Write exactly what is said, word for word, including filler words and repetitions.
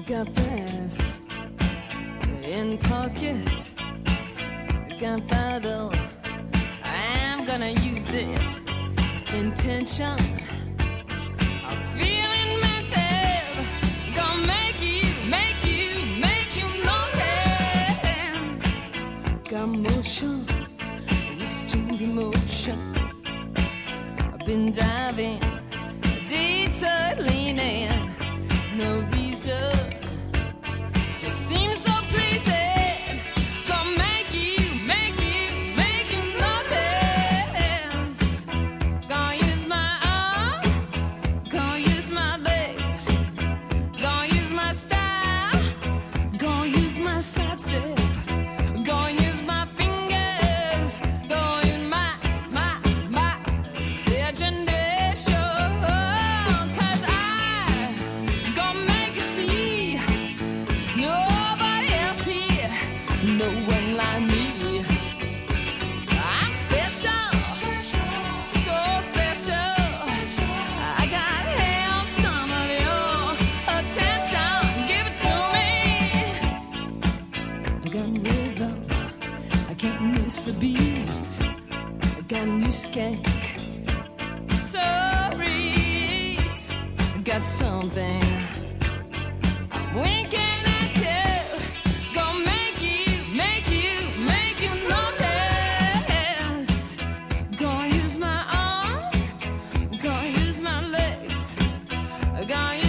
got this in pocket, gunpowder, I'm gonna use it. Intention of feeling mental, gonna make you, make you, make you notice. Got motion, restrained emotion. I've been diving, detour leaning, no reason, just seems so pleasing. Gonna make you, make you, make you notice. Gonna use my arms, gonna use my legs, gonna use my style, gonna use my side step, gonna use my fingers, gonna use my, my, my imagination. 'Cause I gonna make you see there's nobody else here, no one like me. I'm special, so special. I gotta have some of your attention. Give it to me. I got rhythm, I can't miss a beat. I got new skank, so read. I got something I'm winking at you. Gonna make you, make you, make you notice. Gonna use my arms, gonna use my legs, gonna use